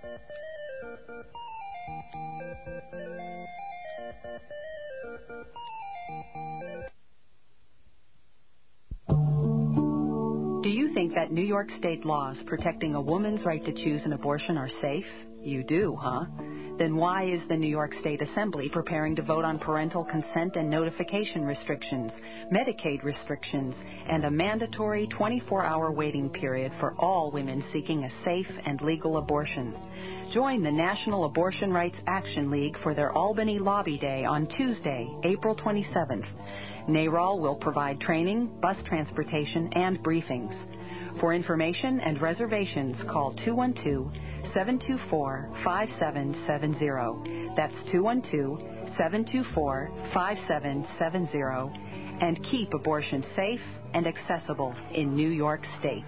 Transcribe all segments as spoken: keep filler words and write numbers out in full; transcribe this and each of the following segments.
Do you think that New York State laws protecting a woman's right to choose an abortion are safe? You do, huh? Then why is the New York State Assembly preparing to vote on parental consent and notification restrictions, Medicaid restrictions, and a mandatory twenty-four hour waiting period for all women seeking a safe and legal abortion? Join the National Abortion Rights Action League for their Albany Lobby Day on Tuesday, April twenty-seventh. NARAL will provide training, bus transportation, and briefings. For information and reservations, call two one two, seven two four, five seven seven zero. That's two one two, seven two four, five seven seven zero. And keep abortion safe and accessible in New York State.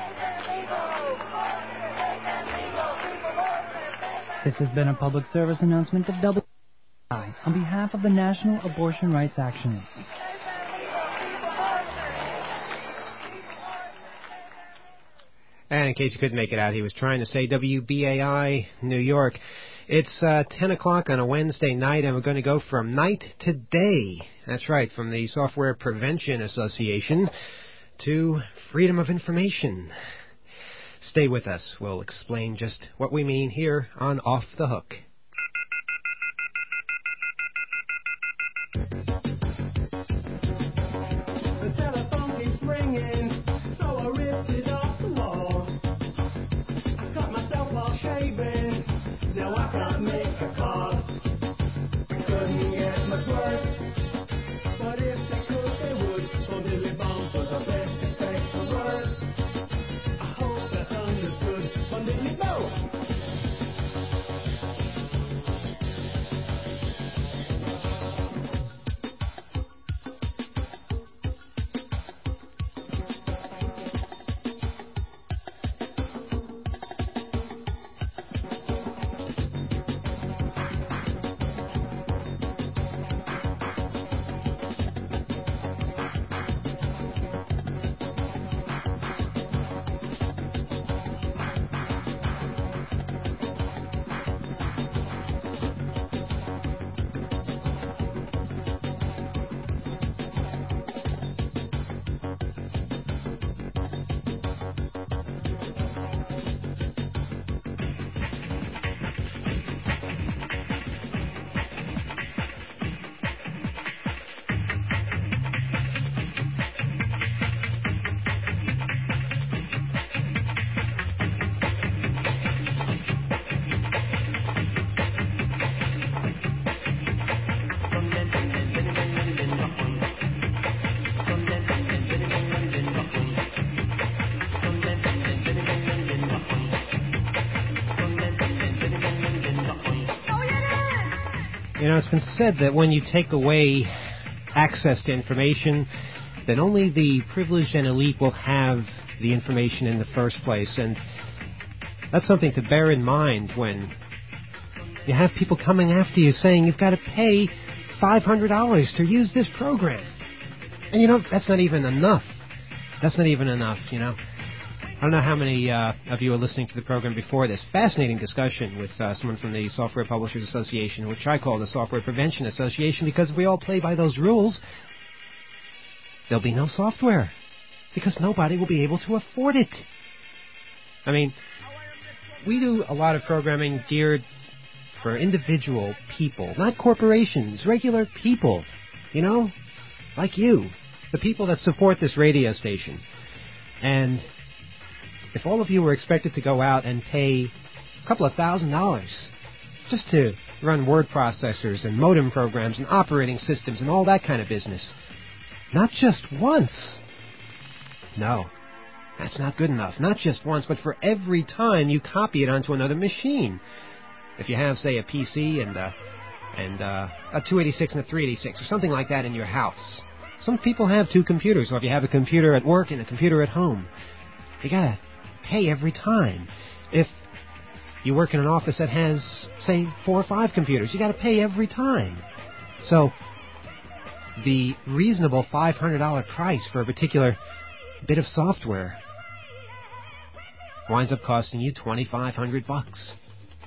This has been a public service announcement of W I on behalf of the National Abortion Rights Action League. And in case you couldn't make it out, he was trying to say W B A I, New York. It's uh, ten o'clock on a Wednesday night, and we're going to go from night to day. That's right, from the Software Prevention Association to Freedom of Information. Stay with us. We'll explain just what we mean here on Off the Hook. You know, it's been said that when you take away access to information, then only the privileged and elite will have the information in the first place. And that's something to bear in mind when you have people coming after you saying you've got to pay five hundred dollars to use this program. And, you know, that's not even enough. That's not even enough, you know. I don't know how many uh, of you are listening to the program before this. Fascinating discussion with uh, someone from the Software Publishers Association, which I call the Software Prevention Association, because if we all play by those rules, there'll be no software, because nobody will be able to afford it. I mean, we do a lot of programming geared for individual people, not corporations, regular people, you know, like you, the people that support this radio station. And if all of you were expected to go out and pay a couple of thousand dollars just to run word processors and modem programs and operating systems and all that kind of business, not just once. No, that's not good enough. Not just once, but for every time you copy it onto another machine. If you have, say, a P C and a, and a, a two eighty-six and a three eighty-six or something like that in your house. Some people have two computers, or if you have a computer at work and a computer at home, you gotta pay every time. If you work in an office that has, say, four or five computers, you got to pay every time. So the reasonable five hundred dollars price for a particular bit of software winds up costing you twenty-five hundred bucks.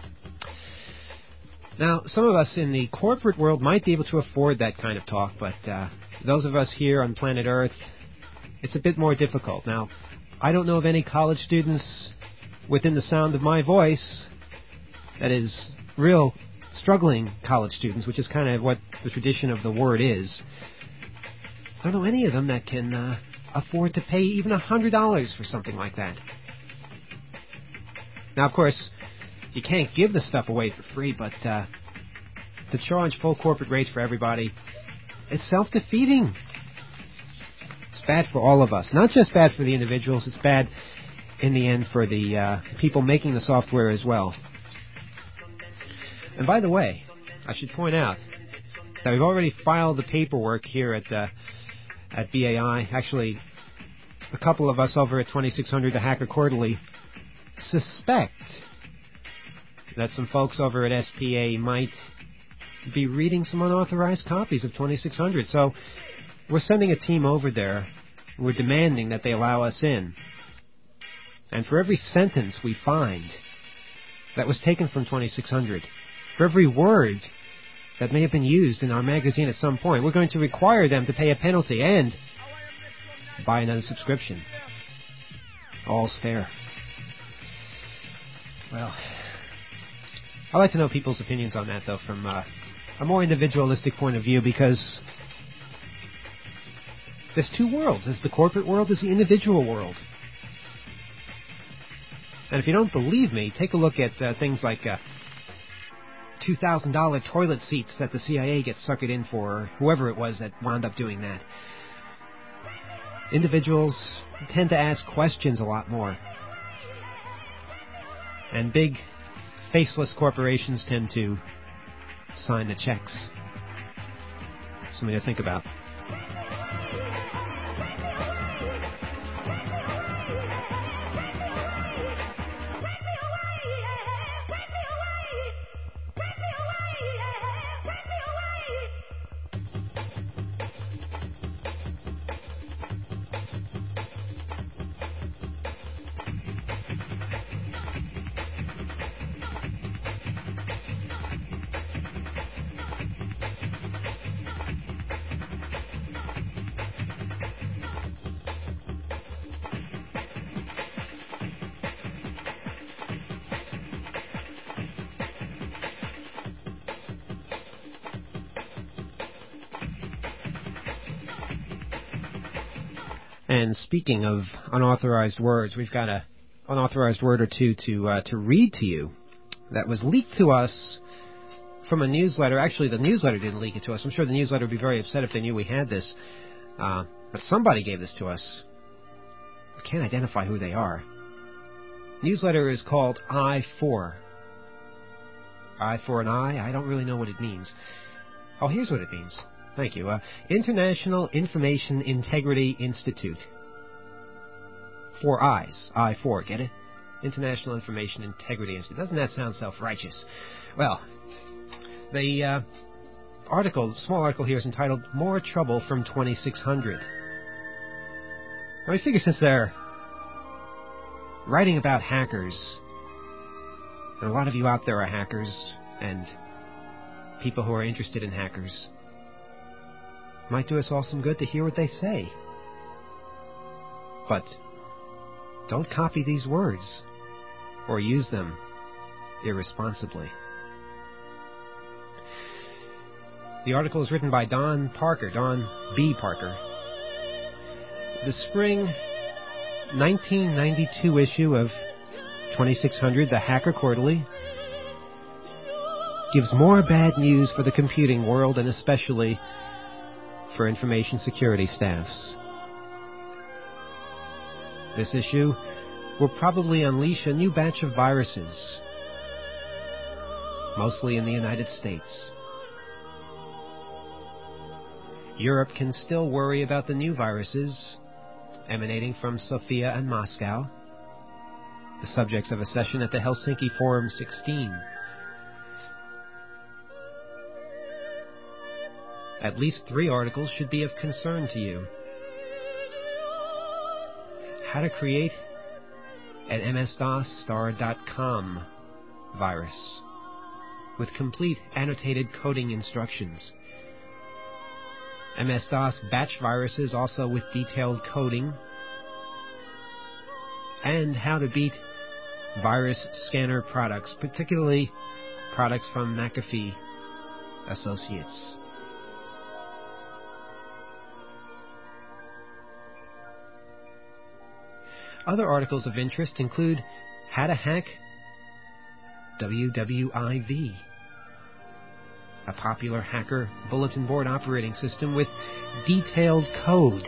Now, some of us in the corporate world might be able to afford that kind of talk, but uh, those of us here on planet Earth, it's a bit more difficult. Now, I don't know of any college students within the sound of my voice, that is, real struggling college students, which is kind of what the tradition of the word is. I don't know any of them that can uh, afford to pay even one hundred dollars for something like that. Now, of course, you can't give the stuff away for free, but uh, to charge full corporate rates for everybody, it's self-defeating. It's bad for all of us. Not just bad for the individuals, it's bad in the end for the uh, people making the software as well. And by the way, I should point out that we've already filed the paperwork here at uh, at B A I. Actually, a couple of us over at twenty-six hundred The Hacker Quarterly suspect that some folks over at S P A might be reading some unauthorized copies of twenty-six hundred. So we're sending a team over there. We're demanding that they allow us in. And for every sentence we find that was taken from twenty-six hundred, for every word that may have been used in our magazine at some point, we're going to require them to pay a penalty and buy another subscription. All's fair. Well, I'd like to know people's opinions on that, though, from uh, a more individualistic point of view, because there's two worlds. There's the corporate world, there's the individual world. And if you don't believe me, take a look at uh, things like uh, two thousand dollars toilet seats that the C I A gets suckered in for, or whoever it was that wound up doing that. Individuals tend to ask questions a lot more. And big, faceless corporations tend to sign the checks. Something to think about. And speaking of unauthorized words, we've got an unauthorized word or two to uh, to read to you that was leaked to us from a newsletter. Actually, the newsletter didn't leak it to us. I'm sure the newsletter would be very upset if they knew we had this. Uh, but somebody gave this to us. I can't identify who they are. Newsletter is called I four. I for an I? I don't really know what it means. Oh, here's what it means. Thank you. Uh, International Information Integrity Institute. Four I's. I four, get it? International Information Integrity Institute. Doesn't that sound self-righteous? Well, the uh, article, small article here is entitled More Trouble from twenty-six hundred. Now, I figure since they're writing about hackers, and a lot of you out there are hackers, and people who are interested in hackers, might do us all some good to hear what they say. But don't copy these words or use them irresponsibly. The article is written by Don Parker, Don B. Parker. The spring nineteen ninety-two issue of twenty-six hundred, The Hacker Quarterly, gives more bad news for the computing world, and especially for information security staffs. This issue will probably unleash a new batch of viruses, mostly in the United States. Europe can still worry about the new viruses emanating from Sofia and Moscow, the subjects of a session at the Helsinki Forum sixteen. At least three articles should be of concern to you. How to create an M S DOS star dot com virus. with complete annotated coding instructions. M S DOS batch viruses also with detailed coding, and how to beat virus scanner products, particularly products from McAfee Associates. Other articles of interest include how to hack W W I V, a popular hacker bulletin board operating system with detailed code.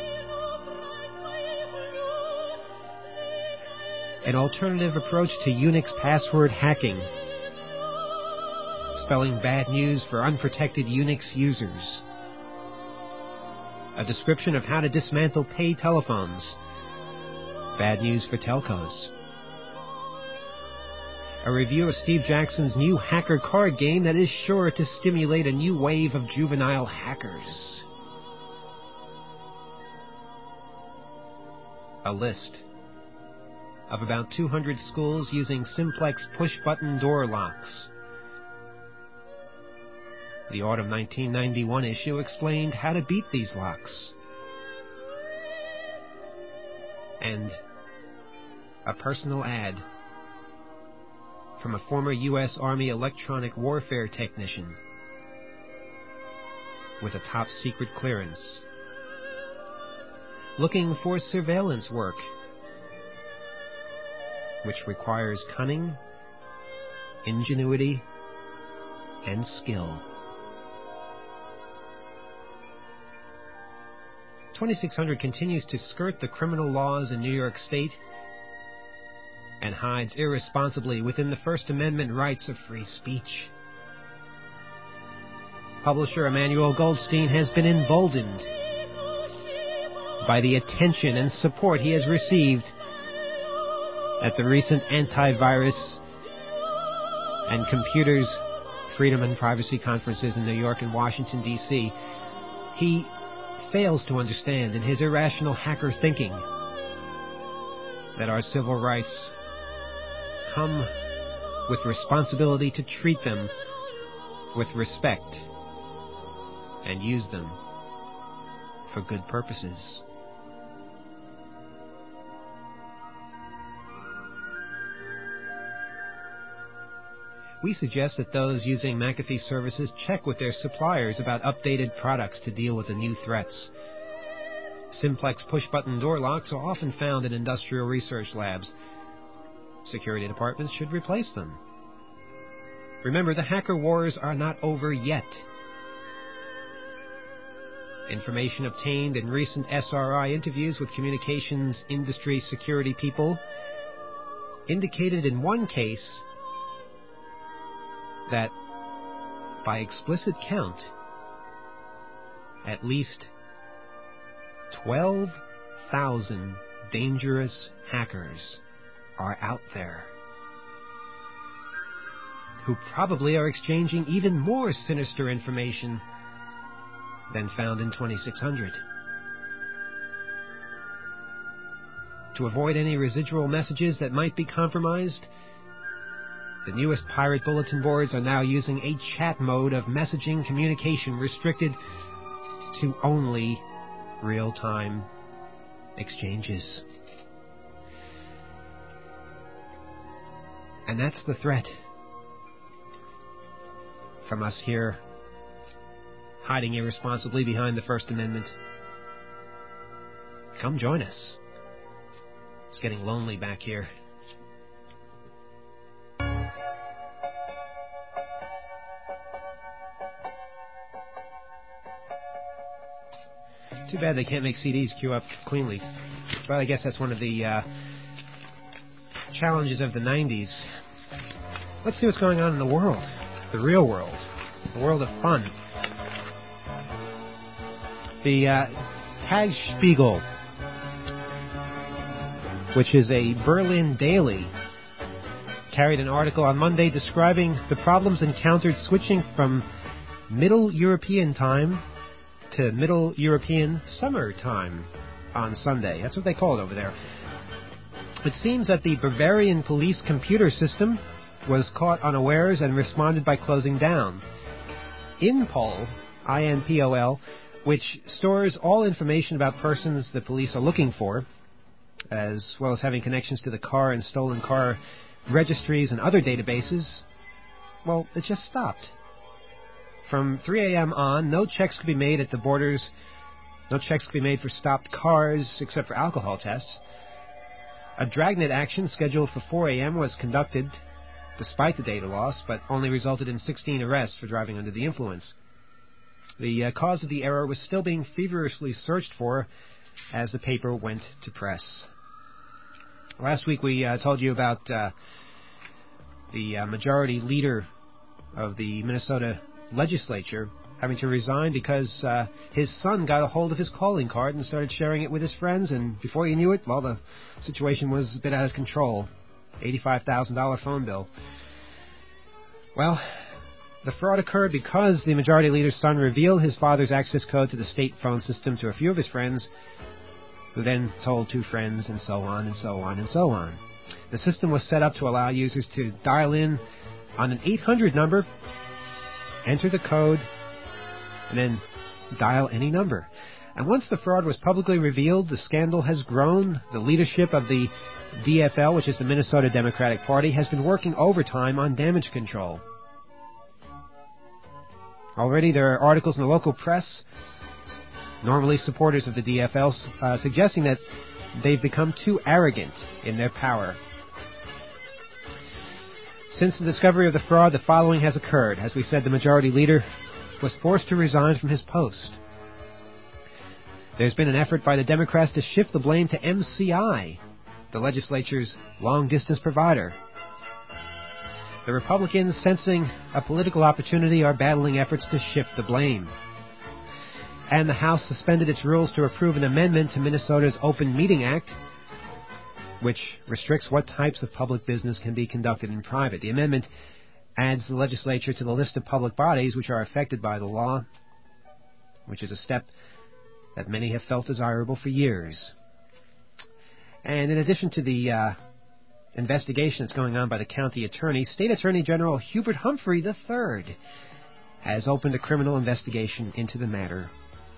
An alternative approach to Unix password hacking, spelling bad news for unprotected Unix users. A description of how to dismantle pay telephones, bad news for telcos. A review of Steve Jackson's new hacker card game that is sure to stimulate a new wave of juvenile hackers. A list of about two hundred schools using simplex push-button door locks. The autumn nineteen ninety-one issue explained how to beat these locks. And a personal ad from a former U S Army electronic warfare technician with a top-secret clearance, looking for surveillance work, which requires cunning, ingenuity, and skill. twenty-six hundred continues to skirt the criminal laws in New York State and hides irresponsibly within the First Amendment rights of free speech. Publisher Emmanuel Goldstein has been emboldened by the attention and support he has received at the recent antivirus and computers freedom and privacy conferences in New York and Washington, D C He fails to understand in his irrational hacker thinking that our civil rights come with responsibility to treat them with respect and use them for good purposes. We suggest that those using McAfee services check with their suppliers about updated products to deal with the new threats. Simplex push-button door locks are often found in industrial research labs. Security departments should replace them. Remember, the hacker wars are not over yet. Information obtained in recent S R I interviews with communications industry security people indicated in one case that, by explicit count, at least twelve thousand dangerous hackers are out there who probably are exchanging even more sinister information than found in twenty-six hundred. To avoid any residual messages that might be compromised, the newest pirate bulletin boards are now using a chat mode of messaging communication restricted to only real-time exchanges. And that's the threat from us here, hiding irresponsibly behind the First Amendment. Come join us. It's getting lonely back here. Too bad they can't make C Ds queue up cleanly. But I guess that's one of the uh, challenges of the nineties. Let's see what's going on in the world. The real world. The world of fun. The uh, Tagesspiegel, which is a Berlin daily, carried an article on Monday describing the problems encountered switching from Middle European time to Middle European Summer Time on Sunday. That's what they call it over there. It seems that the Bavarian police computer system was caught unawares and responded by closing down. Inpol, I N P O L, which stores all information about persons the police are looking for, as well as having connections to the car and stolen car registries and other databases, well, it just stopped. From three a.m. on, no checks could be made at the borders. No checks could be made for stopped cars, except for alcohol tests. A dragnet action scheduled for four a.m. was conducted, despite the data loss, but only resulted in sixteen arrests for driving under the influence. The uh, cause of the error was still being feverishly searched for as the paper went to press. Last week we uh, told you about uh, the uh, majority leader of the Minnesota legislature having to resign because uh, his son got a hold of his calling card and started sharing it with his friends, and before you knew it, well, the situation was a bit out of control. eighty-five thousand dollars phone bill. Well, the fraud occurred because the majority leader's son revealed his father's access code to the state phone system to a few of his friends, who then told two friends, and so on and so on and so on. The system was set up to allow users to dial in on an eight hundred number, enter the code, and then dial any number. And once the fraud was publicly revealed, the scandal has grown. The leadership of the D F L, which is the Minnesota Democratic Party, has been working overtime on damage control. Already there are articles in the local press, normally supporters of the D F L, uh, suggesting that they've become too arrogant in their power. Since the discovery of the fraud, the following has occurred. As we said, the majority leader was forced to resign from his post. There's been an effort by the Democrats to shift the blame to M C I, the legislature's long-distance provider. The Republicans, sensing a political opportunity, are battling efforts to shift the blame. And the House suspended its rules to approve an amendment to Minnesota's Open Meeting Act, which restricts what types of public business can be conducted in private. The amendment adds the legislature to the list of public bodies which are affected by the law, which is a step that many have felt desirable for years. And in addition to the uh, investigation that's going on by the county attorney, State Attorney General Hubert Humphrey the third has opened a criminal investigation into the matter.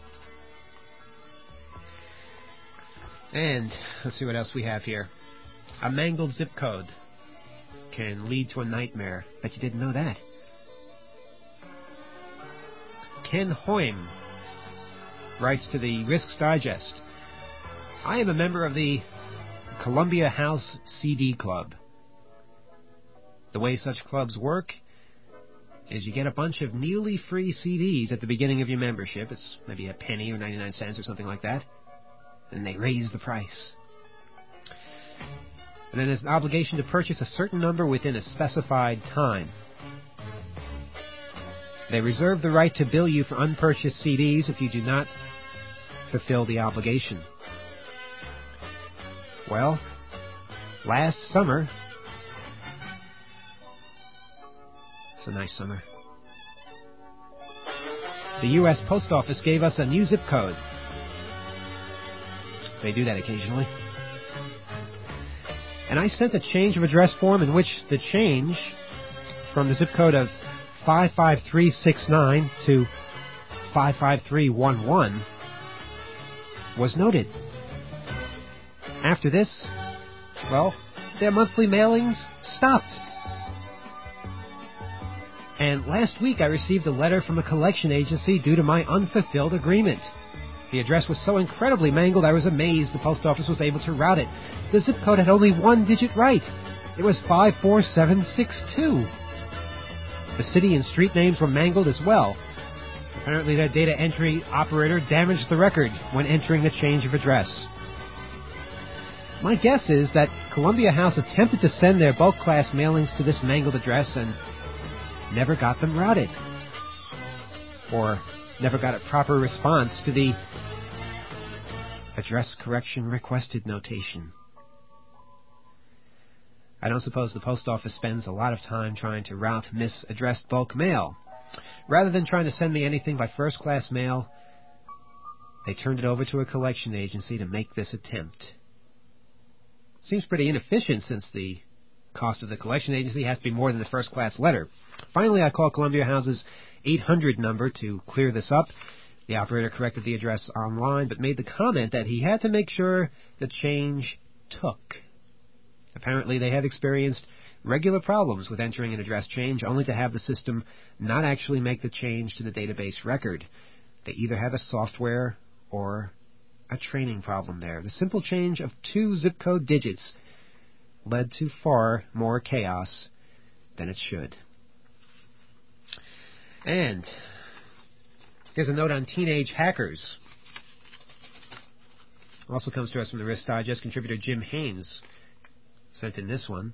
And let's see what else we have here. A mangled zip code can lead to a nightmare. Bet you didn't know that. Ken Hoym writes to the Risks Digest, I am a member of the Columbia House C D Club. The way such clubs work is you get a bunch of nearly free C Ds at the beginning of your membership. It's maybe a penny or ninety-nine cents or something like that. And they raise the price. And then there's an obligation to purchase a certain number within a specified time. They reserve the right to bill you for unpurchased C Ds if you do not fulfill the obligation. Well, last summer, it's a nice summer, the U S Post Office gave us a new zip code. They do that occasionally. And I sent a change of address form in which the change from the zip code of five five three six nine to five five three one one was noted. After this, well, their monthly mailings stopped. And last week I received a letter from a collection agency due to my unfulfilled agreement. The address was so incredibly mangled I was amazed the post office was able to route it. The zip code had only one digit right. It was five four seven six two. The city and street names were mangled as well. Apparently their data entry operator damaged the record when entering the change of address. My guess is that Columbia House attempted to send their bulk class mailings to this mangled address and never got them routed. Or never got a proper response to the address correction requested notation. I don't suppose the post office spends a lot of time trying to route misaddressed bulk mail. Rather than trying to send me anything by first-class mail, they turned it over to a collection agency to make this attempt. Seems pretty inefficient since the cost of the collection agency has to be more than the first-class letter. Finally, I called Columbia House's eight hundred number to clear this up. The operator corrected the address online, but made the comment that he had to make sure the change took. Apparently, they have experienced regular problems with entering an address change, only to have the system not actually make the change to the database record. They either have a software or a training problem there. The simple change of two zip code digits led to far more chaos than it should. And here's a note on teenage hackers. Also comes to us from the Risk Digest. Contributor Jim Haynes sent in this one.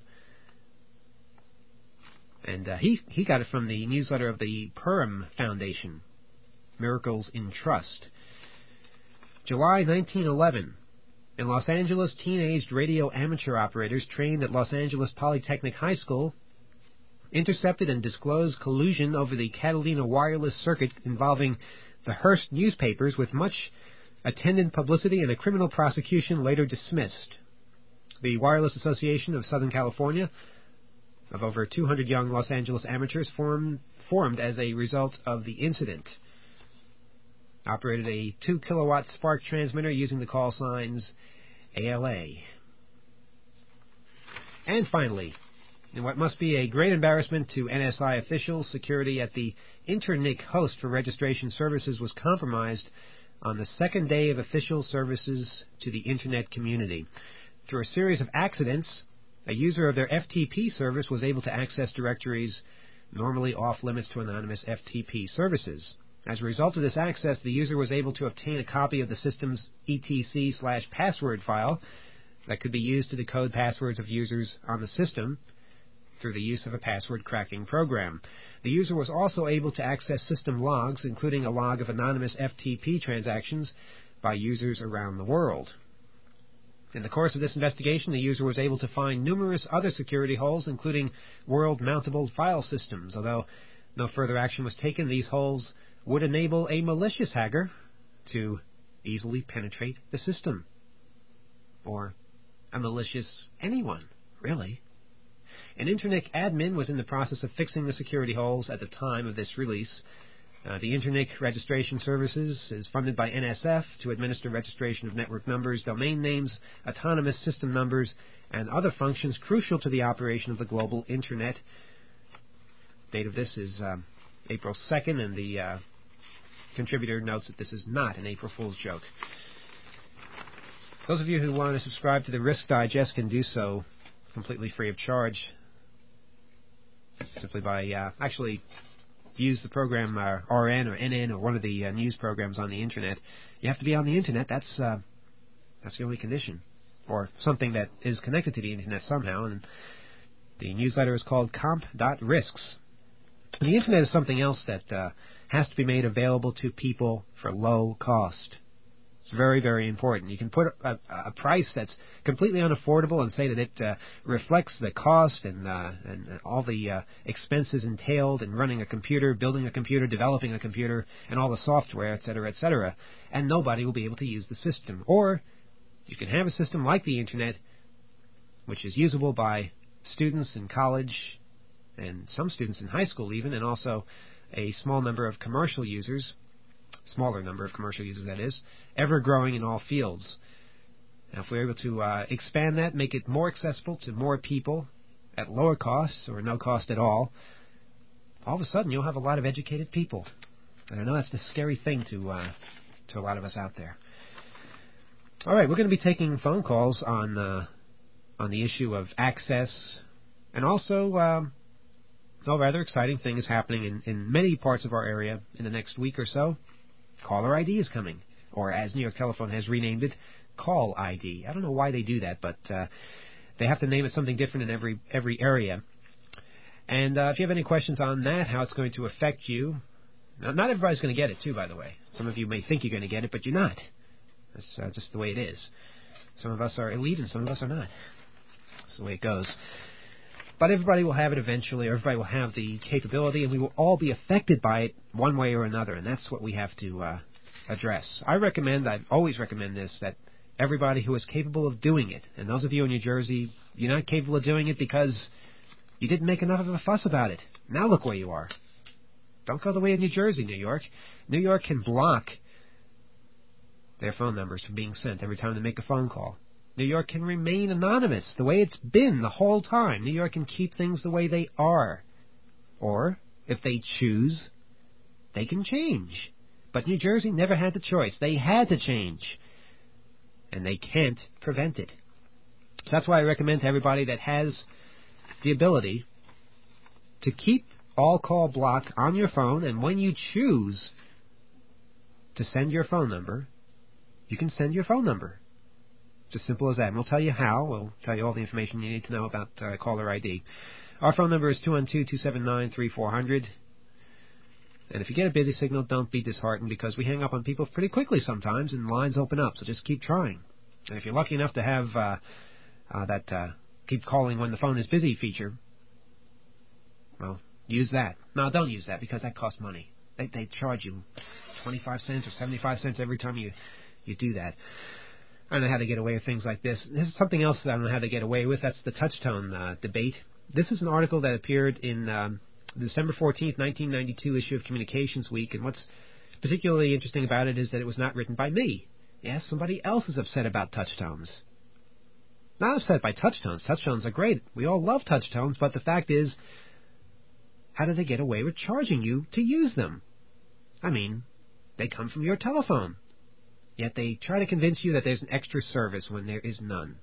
And uh, he, he got it from the newsletter of the Purim Foundation, Miracles in Trust. July nineteen eleven. In Los Angeles, teenaged radio amateur operators trained at Los Angeles Polytechnic High School intercepted and disclosed collusion over the Catalina wireless circuit involving the Hearst newspapers, with much attendant publicity and a criminal prosecution later dismissed. The Wireless Association of Southern California, of over two hundred young Los Angeles amateurs, formed, formed as a result of the incident. Operated a two kilowatt spark transmitter using the call signs A L A. And finally, in what must be a great embarrassment to N S I officials, security at the Internic host for registration services was compromised on the second day of official services to the Internet community. Through a series of accidents, a user of their F T P service was able to access directories normally off-limits to anonymous F T P services. As a result of this access, the user was able to obtain a copy of the system's E T C slash password file that could be used to decode passwords of users on the system through the use of a password cracking program. The user was also able to access system logs, including a log of anonymous F T P transactions by users around the world. In the course of this investigation, the user was able to find numerous other security holes, including world-mountable file systems. Although no further action was taken, these holes would enable a malicious hacker to easily penetrate the system. Or a malicious anyone, really. An Internic admin was in the process of fixing the security holes at the time of this release. Uh, the Internic registration services is funded by N S F to administer registration of network numbers, domain names, autonomous system numbers, and other functions crucial to the operation of the global Internet. Date of this is um, April second, and the uh, contributor notes that this is not an April Fool's joke. Those of you who want to subscribe to the Risk Digest can do so completely free of charge, simply by uh, actually use the program uh, R N or N N or one of the uh, news programs on the Internet. You have to be on the Internet. That's uh, that's the only condition, or something that is connected to the Internet somehow. And the newsletter is called comp dot risks. And the Internet is something else that uh, has to be made available to people for low cost. It's very, very important. You can put a, a price that's completely unaffordable and say that it uh, reflects the cost and, uh, and, and all the uh, expenses entailed in running a computer, building a computer, developing a computer, and all the software, et cetera, et cetera. And nobody will be able to use the system. Or you can have a system like the Internet, which is usable by students in college and some students in high school even, and also a small number of commercial users, smaller number of commercial users, that is, ever growing in all fields. Now, if we're able to uh, expand that, make it more accessible to more people at lower costs or no cost at all, all of a sudden you'll have a lot of educated people. And I know that's the scary thing to uh, to a lot of us out there. All right, we're going to be taking phone calls on uh, on the issue of access, and also um, a rather exciting thing is happening in, in many parts of our area in the next week or so. Caller I D is coming, or as New York Telephone has renamed it, Call I D. I don't know why they do that, but uh, they have to name it something different in every every area. And uh, if you have any questions on that, how it's going to affect you, now, not everybody's going to get it, too, by the way. Some of you may think you're going to get it, but you're not. That's uh, just the way it is. Some of us are elite and some of us are not. That's the way it goes. But everybody will have it eventually, or everybody will have the capability, and we will all be affected by it one way or another, and that's what we have to uh, address. I recommend, I always recommend this, that everybody who is capable of doing it. And those of you in New Jersey, you're not capable of doing it because you didn't make enough of a fuss about it. Now look where you are. Don't go the way of New Jersey, New York. New York can block their phone numbers from being sent every time they make a phone call. New York can remain anonymous the way it's been the whole time. New York can keep things the way they are. Or, if they choose, they can change. But New Jersey never had the choice. They had to change. And they can't prevent it. So that's why I recommend to everybody that has the ability to keep all call block on your phone, and when you choose to send your phone number, you can send your phone number. It's as simple as that. And we'll tell you how. We'll tell you all the information you need to know about uh, caller I D. Our phone number is two one two, two seven nine, three four zero zero. And if you get a busy signal, don't be disheartened, because we hang up on people pretty quickly sometimes and lines open up. So just keep trying. And if you're lucky enough to have uh, uh, that uh, keep calling when the phone is busy feature, well, use that. No, don't use that, because that costs money. They, they charge you twenty-five cents or seventy-five cents every time you, you do that. I don't know how to get away with things like this. This is something else that I don't know how to get away with. That's the touch-tone uh, debate. This is an article that appeared in um, the December fourteenth, nineteen ninety-two issue of Communications Week. And what's particularly interesting about it is that it was not written by me. Yes, somebody else is upset about touch-tones. Not upset by touch-tones. Touch-tones are great. We all love touch-tones, but the fact is, how do they get away with charging you to use them? I mean, they come from your telephone. Yet they try to convince you that there's an extra service when there is none.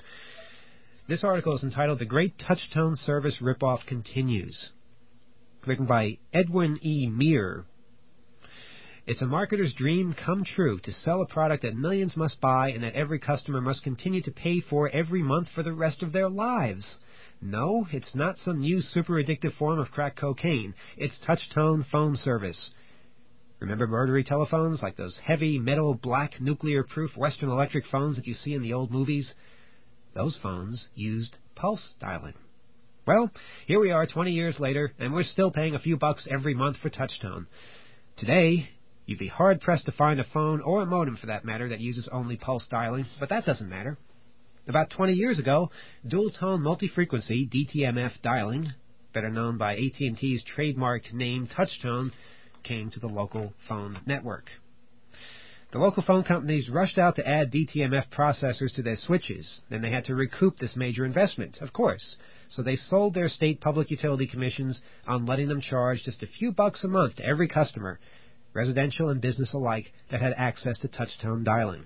This article is entitled "The Great Touch-Tone Service Ripoff Continues," written by Edwin E. Meir. It's a marketer's dream come true to sell a product that millions must buy and that every customer must continue to pay for every month for the rest of their lives. No, it's not some new super addictive form of crack cocaine. It's touch-tone phone service. Remember murdery telephones, like those heavy, metal, black, nuclear-proof Western Electric phones that you see in the old movies? Those phones used pulse dialing. Well, here we are twenty years later, and we're still paying a few bucks every month for touch-tone. Today, you'd be hard-pressed to find a phone, or a modem for that matter, that uses only pulse dialing, but that doesn't matter. About twenty years ago, dual-tone multi-frequency, D T M F dialing, better known by A T and T's trademarked name touch-tone, came to the local phone network. The local phone companies rushed out to add D T M F processors to their switches. Then they had to recoup this major investment, of course. So they sold their state public utility commissions on letting them charge just a few bucks a month to every customer, residential and business alike, that had access to touch-tone dialing.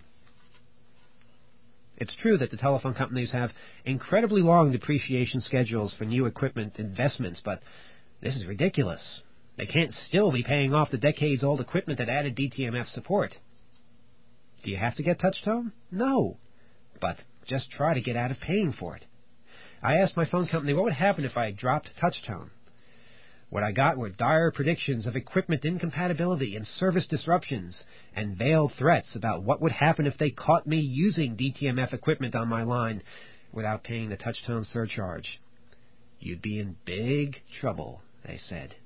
It's true that the telephone companies have incredibly long depreciation schedules for new equipment investments, but this is ridiculous. They can't still be paying off the decades-old equipment that added D T M F support. Do you have to get touch-tone? No. But just try to get out of paying for it. I asked my phone company what would happen if I dropped touch-tone. What I got were dire predictions of equipment incompatibility and service disruptions, and veiled threats about what would happen if they caught me using D T M F equipment on my line without paying the touch-tone surcharge. You'd be in big trouble, they said.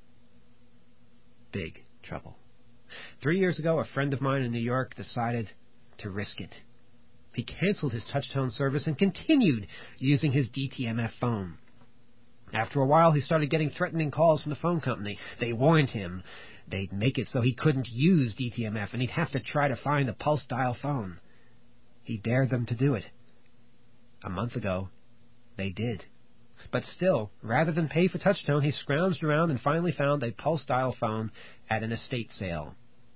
Big trouble. Three years ago, a friend of mine in New York decided to risk it. He canceled his touch-tone service and continued using his D T M F phone. After a while, he started getting threatening calls from the phone company. They warned him they'd make it so he couldn't use D T M F, and he'd have to try to find a pulse dial phone. He dared them to do it. A month ago, they did. But still, rather than pay for touch-tone, he scrounged around and finally found a pulse dial phone at an estate sale.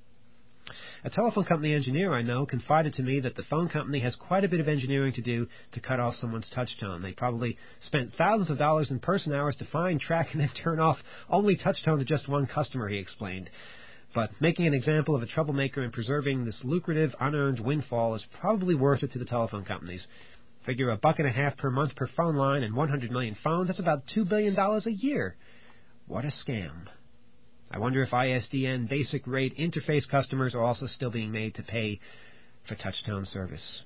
A telephone company engineer I know confided to me that the phone company has quite a bit of engineering to do to cut off someone's touch-tone. They probably spent thousands of dollars in person hours to find, track, and then turn off only touch-tone to just one customer, he explained. But making an example of a troublemaker and preserving this lucrative, unearned windfall is probably worth it to the telephone companies. Figure a buck and a half per month per phone line and one hundred million phones, that's about two billion dollars a year. What a scam. I wonder if I S D N basic rate interface customers are also still being made to pay for touch-tone service.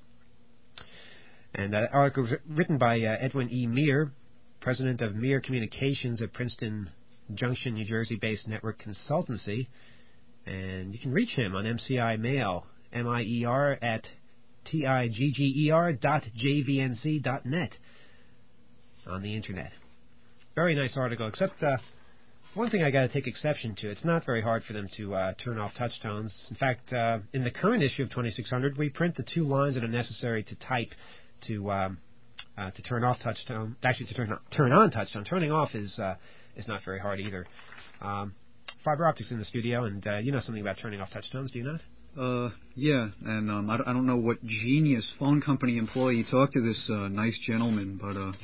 And that article was written by uh, Edwin E. Meir, president of Meir Communications at Princeton Junction, New Jersey-based network consultancy. And you can reach him on M C I Mail, M I E R, at T I G G E R dot J V N C dot net on the Internet. Very nice article, except uh, one thing I got to take exception to. It's not very hard for them to uh, turn off touch tones. In fact, uh, in the current issue of twenty-six hundred, we print the two lines that are necessary to type to um, uh, to turn off touch tone. Actually, to turn on, turn on touch tone. Turning off is uh, is not very hard either. Um, Fiber Optics in the studio, and uh, you know something about turning off touch tones, do you not? Uh, yeah, and um, I, don't, I don't know what genius phone company employee talked to this uh, nice gentleman, but uh.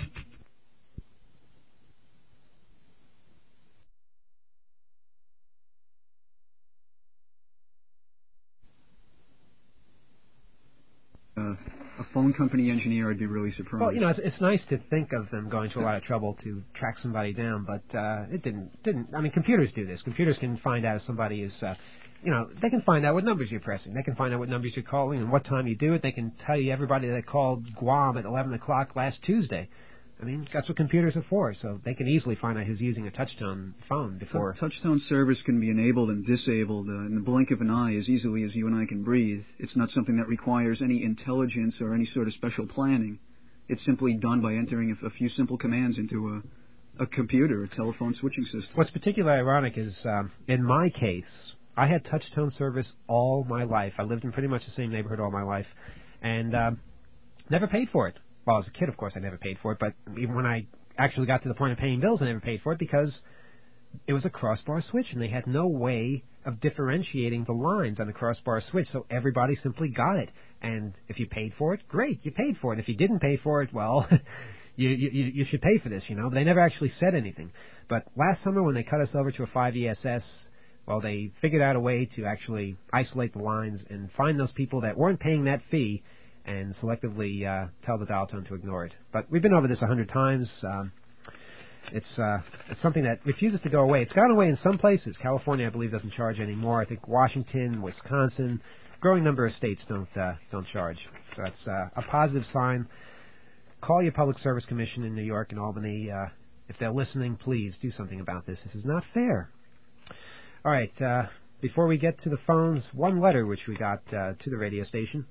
Uh, a phone company engineer, I'd be really surprised. Well, you know, it's, it's nice to think of them going to a lot of trouble to track somebody down, but uh, it didn't. Didn't. I mean, computers do this. Computers can find out if somebody is, uh, you know, they can find out what numbers you're pressing. They can find out what numbers you're calling and what time you do it. They can tell you everybody that called Guam at eleven o'clock last Tuesday. I mean, that's what computers are for, so they can easily find out who's using a touch-tone phone before... Touch-tone service can be enabled and disabled uh, in the blink of an eye as easily as you and I can breathe. It's not something that requires any intelligence or any sort of special planning. It's simply done by entering a, a few simple commands into a, a computer, a telephone switching system. What's particularly ironic is, um, in my case, I had touch-tone service all my life. I lived in pretty much the same neighborhood all my life, and um, never paid for it. Well, as a kid, of course, I never paid for it, but even when I actually got to the point of paying bills, I never paid for it because it was a crossbar switch, and they had no way of differentiating the lines on the crossbar switch, so everybody simply got it. And if you paid for it, great, you paid for it. If you didn't pay for it, well, you, you you should pay for this, you know. But they never actually said anything. But last summer when they cut us over to a five E S S, well, they figured out a way to actually isolate the lines and find those people that weren't paying that fee and selectively uh, tell the dial tone to ignore it. But we've been over this a hundred times. Um, it's uh, it's something that refuses to go away. It's gone away in some places. California, I believe, doesn't charge anymore. I think Washington, Wisconsin, a growing number of states don't uh, don't charge. So that's uh, a positive sign. Call your Public Service Commission in New York and Albany. Uh, if they're listening, please do something about this. This is not fair. All right. Uh, before we get to the phones, one letter which we got uh, to the radio station.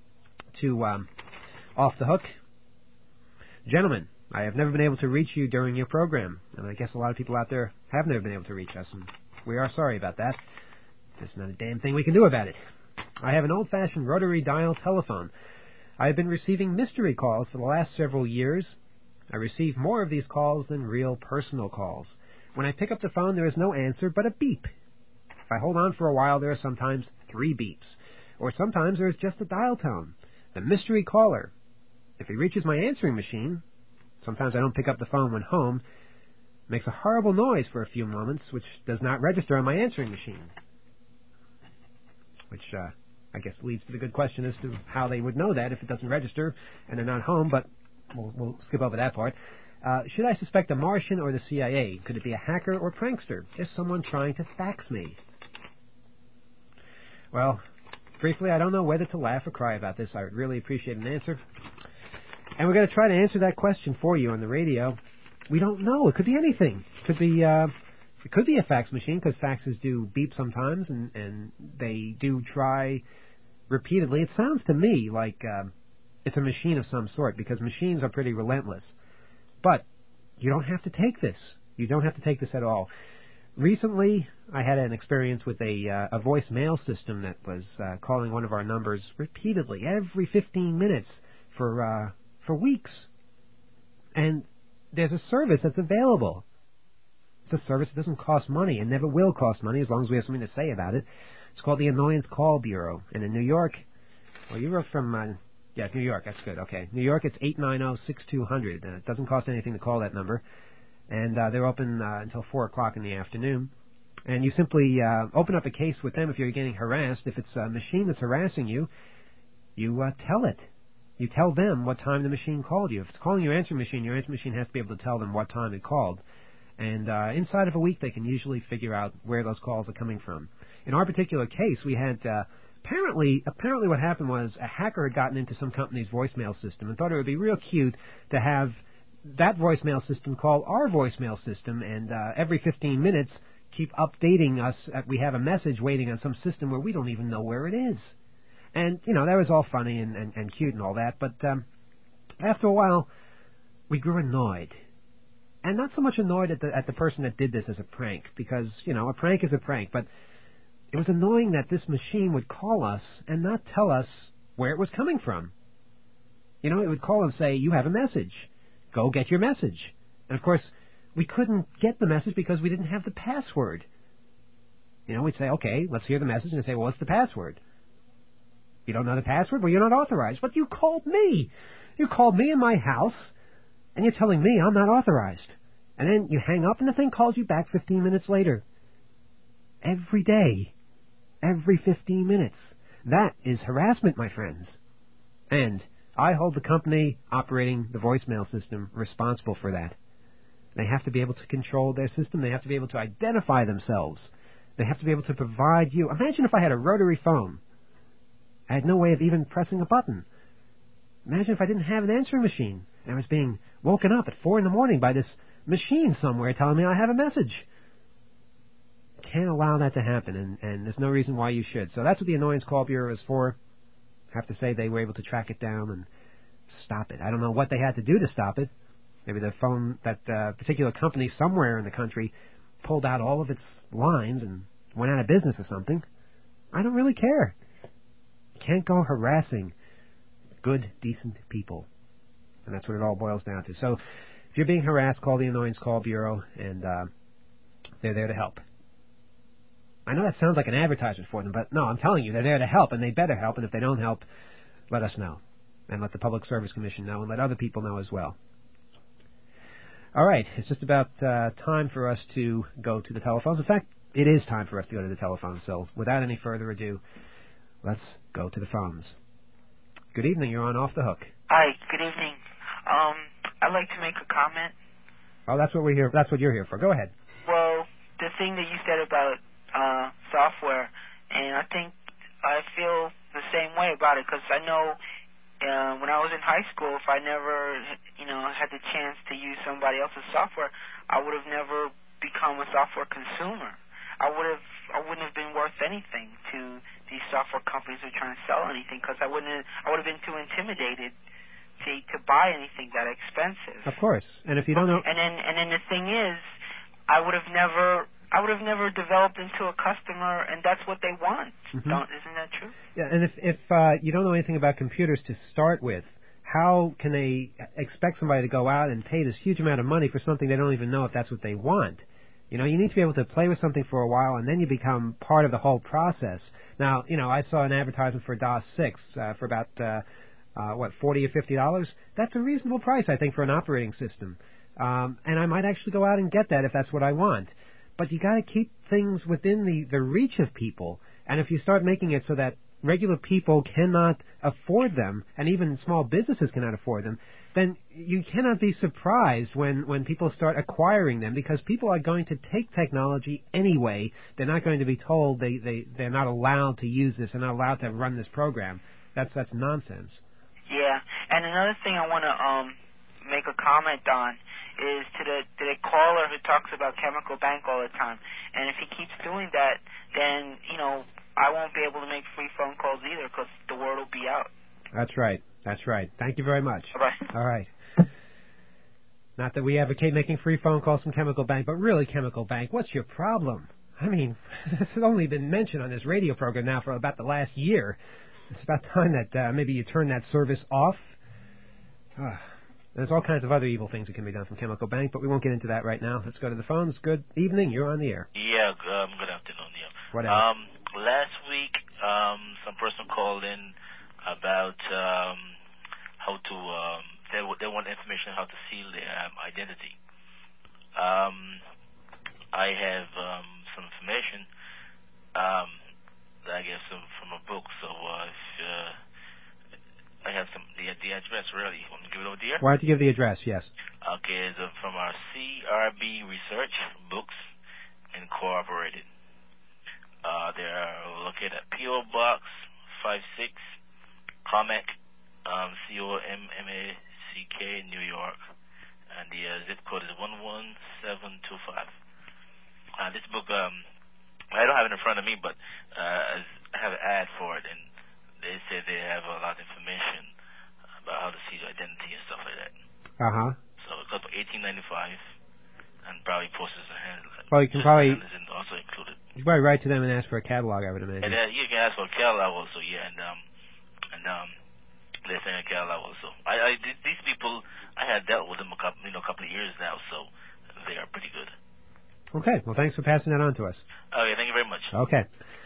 To um, Off the Hook. Gentlemen, I have never been able to reach you during your program, and I guess a lot of people out there have never been able to reach us, and we are sorry about that. There's not a damn thing we can do about it. I have an old-fashioned rotary dial telephone. I have been receiving mystery calls for the last several years. I receive more of these calls than real personal calls. When I pick up the phone, there is no answer but a beep. If I hold on for a while, there are sometimes three beeps, or sometimes there is just a dial tone. The mystery caller, if he reaches my answering machine, sometimes I don't pick up the phone when home, makes a horrible noise for a few moments, which does not register on my answering machine. Which, uh, I guess leads to the good question as to how they would know that if it doesn't register and they're not home, but we'll, we'll skip over that part. Uh, should I suspect a Martian or the C I A? Could it be a hacker or prankster? Is someone trying to fax me? Well, briefly, I don't know whether to laugh or cry about this. I would really appreciate an answer. And we're going to try to answer that question for you on the radio. We don't know. It could be anything. It could be uh, it could be a fax machine because faxes do beep sometimes, and, and they do try repeatedly. It sounds to me like uh, it's a machine of some sort because machines are pretty relentless. But you don't have to take this. You don't have to take this at all. Recently, I had an experience with a uh, a voicemail system that was uh, calling one of our numbers repeatedly, every fifteen minutes for uh, for weeks. And there's a service that's available. It's a service that doesn't cost money and never will cost money as long as we have something to say about it. It's called the Annoyance Call Bureau. And in New York, well, you were from, uh, yeah, New York, that's good, okay. New York, it's eight nine zero, six two zero zero. Uh, it doesn't cost anything to call that number. And uh, they're open uh, until four o'clock in the afternoon. And you simply uh, open up a case with them if you're getting harassed. If it's a machine that's harassing you, you uh, tell it. You tell them what time the machine called you. If it's calling your answering machine, your answering machine has to be able to tell them what time it called. And uh, inside of a week, they can usually figure out where those calls are coming from. In our particular case, we had uh, apparently apparently what happened was a hacker had gotten into some company's voicemail system and thought it would be real cute to have that voicemail system call our voicemail system, and uh, every fifteen minutes keep updating us. Uh, we have a message waiting on some system where we don't even know where it is. And, you know, that was all funny and, and, and cute and all that, but um, after a while, we grew annoyed. And not so much annoyed at the at the person that did this as a prank, because, you know, a prank is a prank, but it was annoying that this machine would call us and not tell us where it was coming from. You know, it would call and say, you have a message. Go get your message. And, of course, we couldn't get the message because we didn't have the password. You know, we'd say, okay, let's hear the message, and they'd say, well, what's the password? You don't know the password? Well, you're not authorized. But you called me. You called me in my house, and you're telling me I'm not authorized. And then you hang up, and the thing calls you back fifteen minutes later. Every day. Every fifteen minutes. That is harassment, my friends. And I hold the company operating the voicemail system responsible for that. They have to be able to control their system. They have to be able to identify themselves. They have to be able to provide you. Imagine if I had a rotary phone. I had no way of even pressing a button. Imagine if I didn't have an answering machine and I was being woken up at four in the morning by this machine somewhere telling me I have a message. Can't allow that to happen, and, and there's no reason why you should. So that's what the Annoyance Call Bureau is for. I have to say they were able to track it down and stop it. I don't know what they had to do to stop it. Maybe the phone, that uh, particular company somewhere in the country pulled out all of its lines and went out of business or something. I don't really care. You can't go harassing good, decent people. And that's what it all boils down to. So if you're being harassed, call the Annoyance Call Bureau, and uh, they're there to help. I know that sounds like an advertisement for them, but no, I'm telling you, they're there to help, and they better help, and if they don't help, let us know. And let the Public Service Commission know, and let other people know as well. All right, it's just about uh, time for us to go to the telephones. In fact, it is time for us to go to the telephones, so without any further ado, let's go to the phones. Good evening, you're on Off the Hook. Hi, good evening. Um, I'd like to make a comment. Oh, that's what we're here. That's what you're here for. Go ahead. Well, the thing that you said about uh, software, and I think I feel the same way about it, because I know uh, when I was in high school, if I never, you know, had the chance to use somebody else's software, I would have never become a software consumer. I would have, I wouldn't have been worth anything to these software companies who are trying to sell anything, because I wouldn't, have, I would have been too intimidated to to buy anything that expensive. Of course, and if you don't know, and then and then the thing is, I would have never. I would have never developed into a customer, and that's what they want. Mm-hmm. Don't, isn't that true? Yeah, and if, if uh, you don't know anything about computers to start with, how can they expect somebody to go out and pay this huge amount of money for something they don't even know if that's what they want? You know, you need to be able to play with something for a while, and then you become part of the whole process. Now, you know, I saw an advertisement for DOS six uh, for about, uh, uh, what, forty or fifty dollars? That's a reasonable price, I think, for an operating system. Um, and I might actually go out and get that if that's what I want. But you got to keep things within the, the reach of people. And if you start making it so that regular people cannot afford them, and even small businesses cannot afford them, then you cannot be surprised when, when people start acquiring them, because people are going to take technology anyway. They're not going to be told they, they, they're not allowed to use this, they're not allowed to run this program. That's that's nonsense. Yeah, and another thing I want to um, make a comment on is to the to the caller who talks about Chemical Bank all the time. And if he keeps doing that, then, you know, I won't be able to make free phone calls either, because the word will be out. That's right. That's right. Thank you very much. Bye-bye. All right. Not that we advocate making free phone calls from Chemical Bank, but really, Chemical Bank, what's your problem? I mean, this has only been mentioned on this radio program now for about the last year. It's about time that uh, maybe you turn that service off. Uh, there's all kinds of other evil things that can be done from Chemical Bank, but we won't get into that right now. Let's go to the phones. Good evening. You're on the air. Yeah, um, good afternoon. Yeah. Whatever. Um, last week, um, some person called in about um, how to, um, they, they want information on how to seal their um, identity. Um, I have um, some information um, that I get some, from a book, so uh, if, uh, I have some the, the address, really. You want me to give it over to you? Why don't you give the address, yes. Okay, it's uh, from our C R B Research Books Incorporated. Uh, they're located at P O Box five six, Comac, um, C O M M A C K, New York. And the uh, zip code is one one seven two five. Uh, this book, um, I don't have it in front of me, but uh, I have an ad for it, and they say they have a lot of information about how to see your identity and stuff like that. Uh huh. So it costs eighteen ninety five, and probably postage and handling. Well, you can probably is also included. You can probably write to them and ask for a catalog, I would imagine. And uh, you can ask for a catalog also, yeah, and um, and um, they send a catalog also. I, I these people, I had dealt with them a couple, you know, a couple of years now, so they are pretty good. Okay, well, thanks for passing that on to us. Okay, thank you very much. Okay.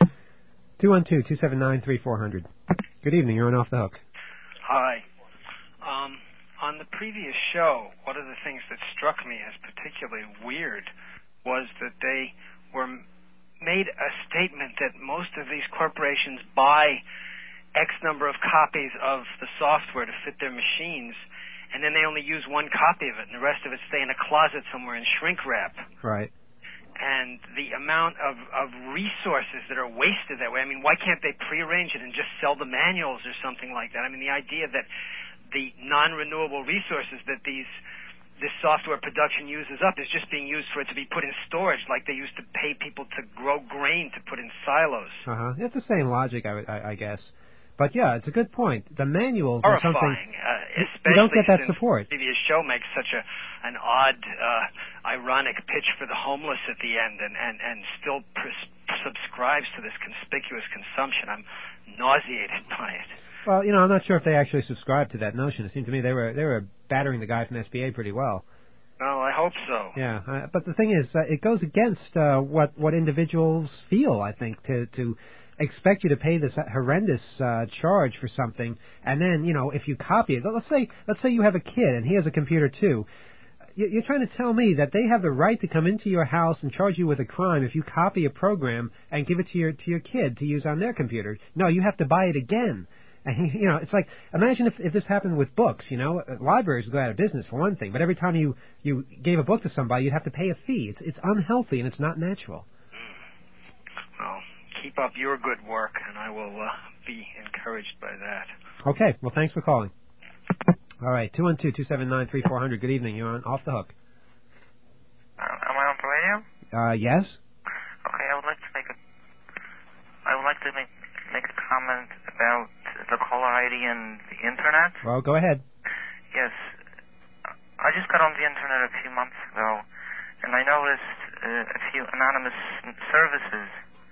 two one two, two seven nine, three four zero zero. Good evening, you're on Off the Hook. Hi. Um, on the previous show, one of the things that struck me as particularly weird was that they were made a statement that most of these corporations buy X number of copies of the software to fit their machines, and then they only use one copy of it, and the rest of it stay in a closet somewhere in shrink wrap. Right. And the amount of, of resources that are wasted that way. I mean, why can't they prearrange it and just sell the manuals or something like that? I mean, the idea that the non-renewable resources that these this software production uses up is just being used for it to be put in storage, like they used to pay people to grow grain to put in silos. Uh-huh. It's the same logic, I, I, I guess. But, yeah, it's a good point. The manuals Horrifying, are something... Uh, especially you don't get that since support. The previous show makes such a an odd, uh, ironic pitch for the homeless at the end, and, and, and still pres- subscribes to this conspicuous consumption. I'm nauseated by it. Well, you know, I'm not sure if they actually subscribed to that notion. It seemed to me they were they were battering the guy from S B A pretty well. Well, I hope so. Yeah, uh, but the thing is, uh, it goes against uh, what what individuals feel. I think to to expect you to pay this horrendous uh, charge for something, and then you know if you copy it. Let's say let's say you have a kid and he has a computer too. You're trying to tell me that they have the right to come into your house and charge you with a crime if you copy a program and give it to your to your kid to use on their computer. No, you have to buy it again. And, you know, it's like, imagine if, if this happened with books, you know. Libraries would go out of business for one thing, but every time you, you gave a book to somebody, you'd have to pay a fee. It's, it's unhealthy and it's not natural. Well, keep up your good work, and I will uh, be encouraged by that. Okay, well, thanks for calling. All right, two one two, two seven nine, three four zero zero. Good evening. You're on Off the Hook. Uh, am I on the radio? Uh, yes? Okay, I would like to make a... I would like to make, make a comment about the caller I D and the Internet. Well, go ahead. Yes. I just got on the Internet a few months ago, and I noticed uh, a few anonymous services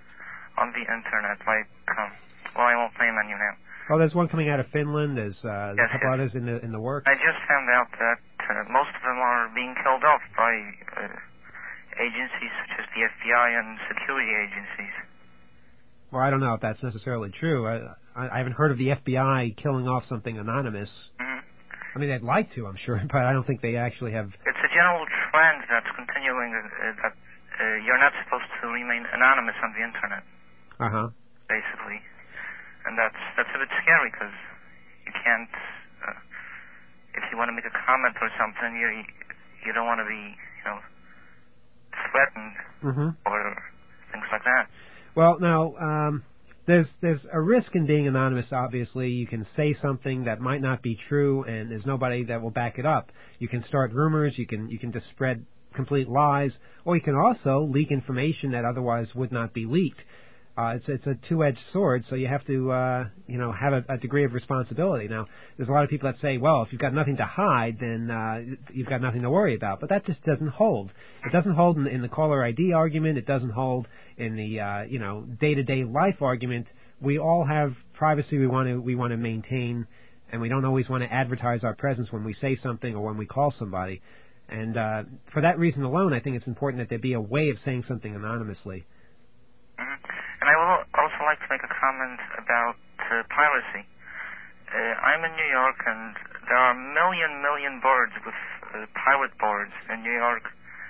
on the Internet, like, um, well, I won't name any now. Oh, there's one coming out of Finland. There's, uh, there's yes, a couple yes. others in the in the works. I just found out that uh, most of them are being killed off by uh, agencies such as the F B I and security agencies. Well, I don't know if that's necessarily true. I, I haven't heard of the F B I killing off something anonymous. Mm-hmm. I mean, they'd like to, I'm sure, but I don't think they actually have... It's a general trend that's continuing uh, that uh, you're not supposed to remain anonymous on the Internet. Uh-huh. Basically. And that's that's a bit scary because you can't... Uh, if you want to make a comment or something, you you don't want to be, you know, threatened mm-hmm. or things like that. Well, now, um, there's there's a risk in being anonymous, obviously. You can say something that might not be true, and there's nobody that will back it up. You can start rumors, you can you can just spread complete lies, or you can also leak information that otherwise would not be leaked. Uh, it's it's a two-edged sword, so you have to uh, you know have a, a degree of responsibility. Now, there's a lot of people that say, well, if you've got nothing to hide, then uh, you've got nothing to worry about. But that just doesn't hold. It doesn't hold in, in the caller I D argument. It doesn't hold in the uh, you know day-to-day life argument. We all have privacy we want to we want to maintain, and we don't always want to advertise our presence when we say something or when we call somebody. And uh, for that reason alone, I think it's important that there be a way of saying something anonymously. Mm-hmm. And I would also like to make a comment about uh, piracy. Uh, I'm in New York, and there are a million, million boards with uh, pirate boards in New York,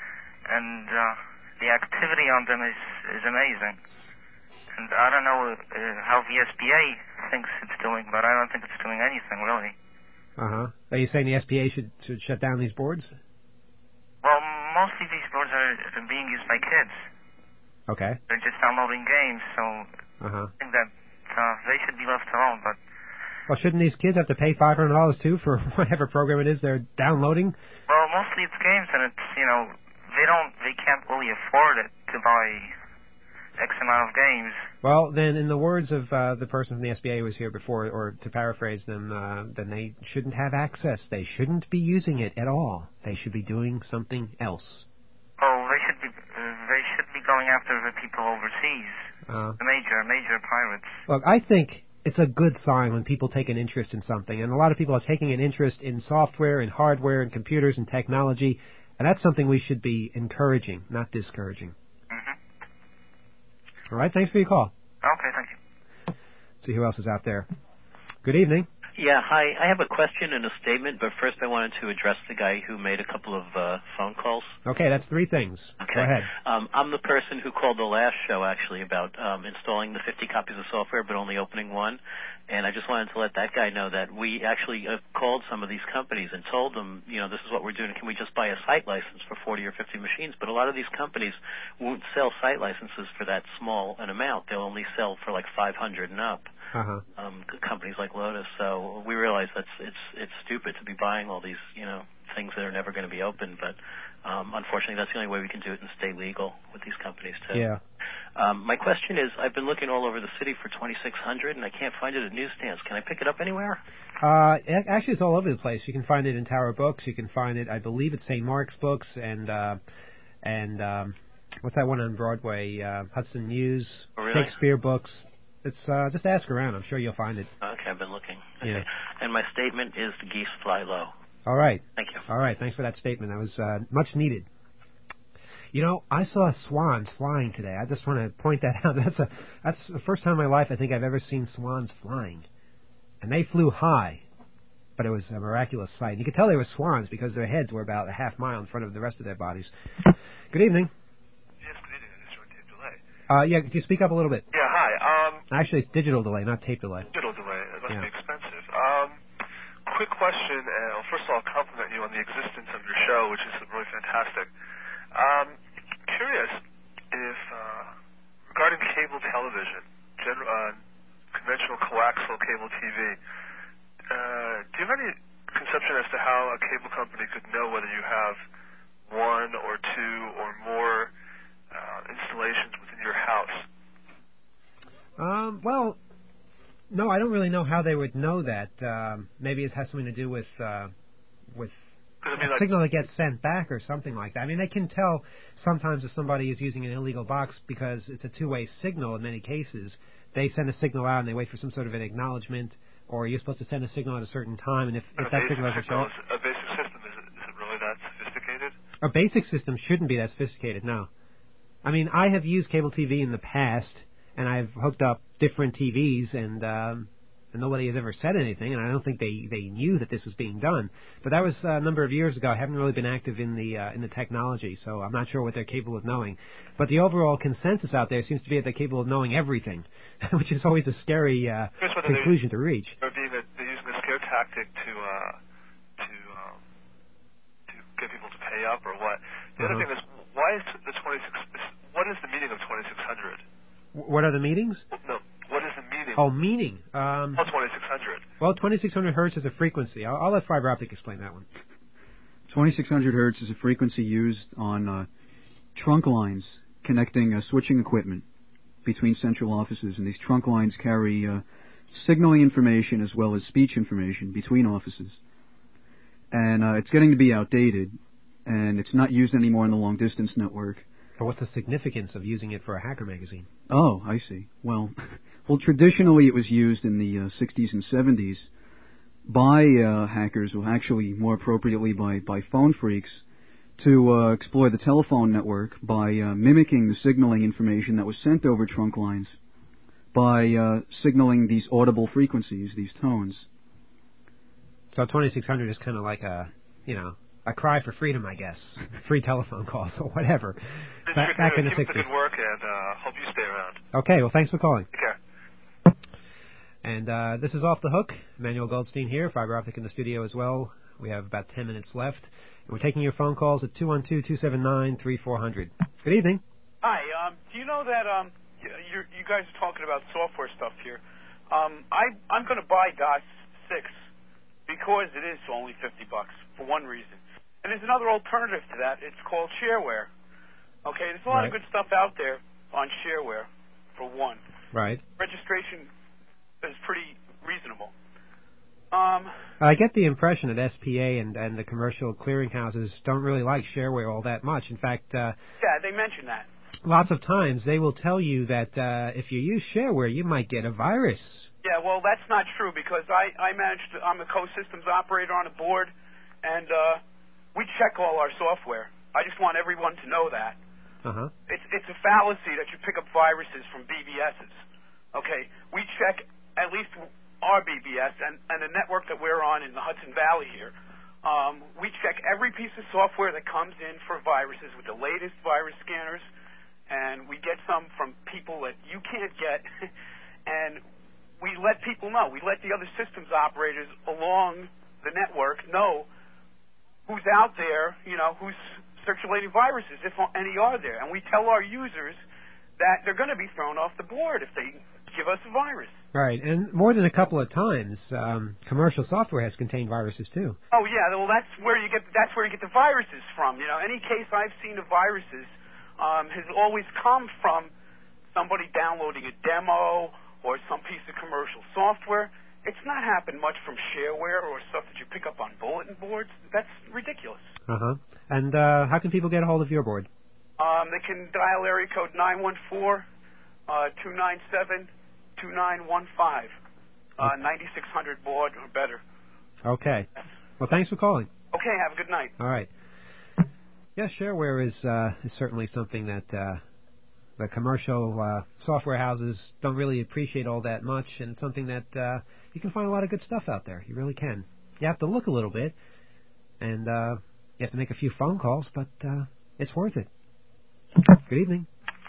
and uh, the activity on them is, is amazing. And I don't know uh, how the S B A thinks it's doing, but I don't think it's doing anything, really. Uh-huh. Are you saying the S B A should, should shut down these boards? Well, mostly these boards are being used by kids. Okay. They're just downloading games, so uh-huh. I think that uh, they should be left alone. But well, shouldn't these kids have to pay five hundred dollars too for whatever program it is they're downloading? Well, mostly it's games, and it's you know they don't they can't really afford it to buy X amount of games. Well, then, in the words of uh, the person from the S B A who was here before, or to paraphrase them, uh, then they shouldn't have access. They shouldn't be using it at all. They should be doing something else. Oh, they should be. Uh, they should be going after the people overseas, Uh, the major, major pirates. look, I think it's a good sign when people take an interest in something, and a lot of people are taking an interest in software and hardware and computers and technology, and that's something we should be encouraging, not discouraging. All right, thanks for your call. Okay, thank you. See who else is out there. Good evening. Yeah, hi. I have a question and a statement, but first I wanted to address the guy who made a couple of uh, phone calls. Okay, that's three things. Okay. Go ahead. Um, I'm the person who called the last show, actually, about um, installing the fifty copies of software, but only opening one. And I just wanted to let that guy know that we actually uh, called some of these companies and told them, you know, this is what we're doing. Can we just buy a site license for forty or fifty machines? But a lot of these companies won't sell site licenses for that small an amount. They'll only sell for like five hundred and up. Uh-huh. Um, companies like Lotus. So we realize that's it's it's stupid to be buying all these, you know, things that are never going to be open. But um, unfortunately, that's the only way we can do it and stay legal with these companies too. Yeah. Um, my question is, I've been looking all over the city for twenty-six hundred, and I can't find it at newsstands. Can I pick it up anywhere? Uh, ac- actually, it's all over the place. You can find it in Tower Books. You can find it, I believe, at Saint Mark's Books and uh, and um, what's that one on Broadway? Uh, Hudson News, Oh, really? Shakespeare Books. It's uh, just ask around. I'm sure you'll find it. Okay, I've been looking. Okay. Yeah. And my statement is the geese fly low. All right. Thank you. All right. Thanks for that statement. That was uh, much needed. You know, I saw swans flying today. I just want to point that out. That's a that's the first time in my life I think I've ever seen swans flying, and they flew high, but it was a miraculous sight. You could tell they were swans because their heads were about a half mile in front of the rest of their bodies. Good evening. Yes, good evening. This is your tape delay. Uh, yeah, could you speak up a little bit? Yeah, hi. Um, Actually, it's digital delay, not tape delay. digital delay. It must Yeah. be expensive. Um, quick question. Uh, well, first of all, I'll compliment you on the existence of your show, which is really fantastic. Um, curious if, uh, regarding cable television, gen- uh, conventional coaxial cable T V, uh, do you have any conception as to how a cable company could know whether you have one or two or more uh, installations within your house? Um, well, no, I don't really know how they would know that. Um, maybe it has something to do with uh, with I mean, a like, signal that gets sent back or something like that. I mean, they can tell sometimes if somebody is using an illegal box because it's a two-way signal in many cases. They send a signal out and they wait for some sort of an acknowledgement, or you're supposed to send a signal at a certain time, and if, if a that basic signal doesn't show signal up... is, a basic system, is it, is it really that sophisticated? A basic system shouldn't be that sophisticated, no. I mean, I have used cable T V in the past, and I've hooked up different T Vs, and um, and nobody has ever said anything, and I don't think they, they knew that this was being done. But that was a number of years ago. I haven't really been active in the uh, in the technology, so I'm not sure what they're capable of knowing. But the overall consensus out there seems to be that they're capable of knowing everything, which is always a scary uh, conclusion to reach. They're, being a, they're using a scare tactic to uh, to um, to get people to pay up, or what? The Uh-huh. other thing is, why is the twenty-six? What is the meaning of twenty-six hundred? What are the meetings? No, what is the meaning? Oh, meaning. Um, of twenty-six hundred. Well, twenty-six hundred hertz is a frequency. I'll, I'll let Fiber Optic explain that one. twenty-six hundred hertz is a frequency used on uh, trunk lines connecting uh, switching equipment between central offices, and these trunk lines carry uh, signaling information as well as speech information between offices. And uh, it's getting to be outdated, and it's not used anymore in the long-distance network. But what's the significance of using it for a hacker magazine? Oh, I see. Well, well, traditionally it was used in the uh, sixties and seventies by uh, hackers, or actually more appropriately by, by phone freaks, to uh, exploit the telephone network by uh, mimicking the signaling information that was sent over trunk lines, by uh, signaling these audible frequencies, these tones. So twenty-six hundred is kind of like a, you know, a cry for freedom, I guess. Free telephone calls or whatever. Back, back in the Keep up the sixties. good work, and uh, hope you stay around. Okay, well, thanks for calling. Take care. And uh, this is Off the Hook. Emmanuel Goldstein here, Fiber Optic in the studio as well. We have about ten minutes left. And we're taking your phone calls at two one two, two seven nine, three four zero zero. Good evening. Hi. Um, do you know that um, you you guys are talking about software stuff here? Um, I I'm going to buy DOS six because it is only fifty bucks for one reason. And there's another alternative to that. It's called shareware. Okay, there's a lot Right. of good stuff out there. on shareware, for one. Right. Registration is pretty reasonable. Um, I get the impression that S P A and, and the commercial clearinghouses don't really like shareware all that much. In fact, uh, yeah, they mentioned that. Lots of times they will tell you that uh, if you use shareware, you might get a virus. Yeah, well, that's not true because I, I manage to, I'm a co-systems operator on a board, and uh, we check all our software. I just want everyone to know that. Uh-huh. It's it's a fallacy that you pick up viruses from B B Ss. Okay, we check at least our B B S and, and the network that we're on in the Hudson Valley here. Um, we check every piece of software that comes in for viruses with the latest virus scanners, and we get some from people that you can't get, and we let people know. We let the other systems operators along the network know who's out there, you know, who's circulating viruses, if any are there. And we tell our users that they're going to be thrown off the board if they give us a virus. Right, and more than a couple of times, um, commercial software has contained viruses too. Oh yeah, well that's where you get that's where you get the viruses from. You know, any case I've seen of viruses um, has always come from somebody downloading a demo or some piece of commercial software. It's not happened much from shareware or stuff that you pick up on bulletin boards. That's ridiculous. Uh-huh. And uh, how can people get a hold of your board? Um, they can dial area code nine one four, two nine seven, two nine one five, uh, ninety-six hundred board or better. Okay. Well, thanks for calling. Okay, have a good night. All right. Yeah, shareware is, uh, is certainly something that uh, the commercial uh, software houses don't really appreciate all that much, and it's something that uh, you can find a lot of good stuff out there. You really can. You have to look a little bit, and uh, you have to make a few phone calls, but uh, it's worth it. Good evening.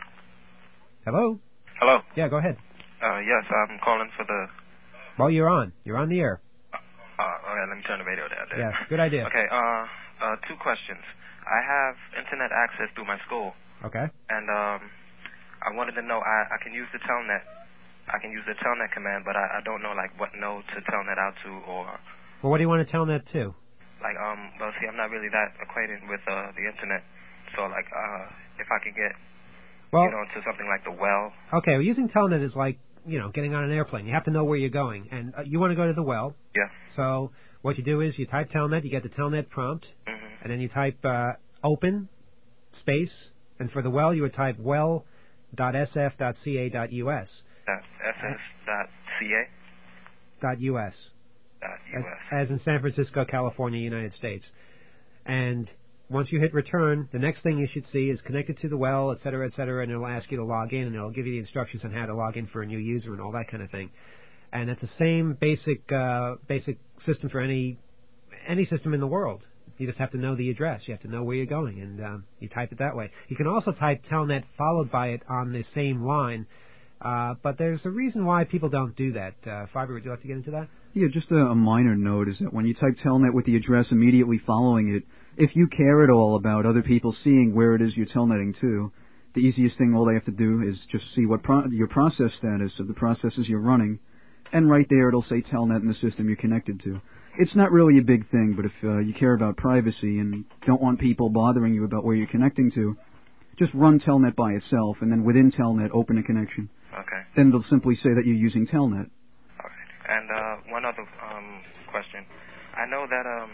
Hello? Hello. Yeah, go ahead. Uh, yes, I'm calling for the... Well, you're on. You're on the air. Uh, okay, let me turn the radio down there. Yeah, good idea. Okay, uh, uh, two questions. I have internet access through my school. Okay. And um, I wanted to know, I, I can use the telnet. I can use the telnet command, but I, I don't know, like, what node to telnet out to or... Well, what do you want to telnet to? Like, um, well, see, I'm not really that acquainted with uh, the internet. So, like, uh, if I could get, well, you know, to something like the well. Okay, well, using telnet is like, you know, getting on an airplane. You have to know where you're going. And uh, you want to go to the well. Yeah. So what you do is you type telnet, you get the telnet prompt, mm-hmm. and then you type uh, open, space, and for the well you would type well dot s f dot c a dot u s. Dot S S dot C A? Dot U S. Dot U S. As, as in San Francisco, California, United States. And once you hit return, the next thing you should see is connected to the well, et cetera, et cetera, and it'll ask you to log in, and it'll give you the instructions on how to log in for a new user and all that kind of thing. And it's the same basic uh, basic system for any any system in the world. You just have to know the address. You have to know where you're going, and um, you type it that way. You can also type telnet followed by it on the same line, uh, but there's a reason why people don't do that. Uh, Fiber, would you like to get into that? Yeah, just a, a minor note is that when you type telnet with the address immediately following it, if you care at all about other people seeing where it is you're telnetting to, the easiest thing all they have to do is just see what pro- your process status of the processes you're running, and right there it'll say telnet in the system you're connected to. It's not really a big thing, but if uh, you care about privacy and don't want people bothering you about where you're connecting to, just run telnet by itself, and then within telnet open a connection. Okay. Then it'll simply say that you're using telnet. Okay. And uh, one other um, question. I know that um,